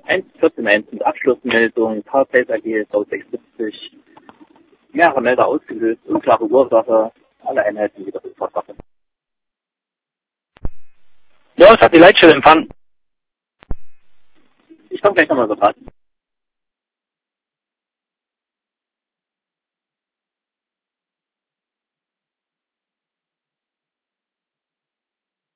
1.14.1 mit Abschlussmeldung, Powerplace AG V670. Mehrere Melder ausgelöst, unklare Ursache, alle Einheiten wieder Rückfahrtwache. Ja, es hat die Leitstelle empfangen. Ich komme gleich nochmal so dran.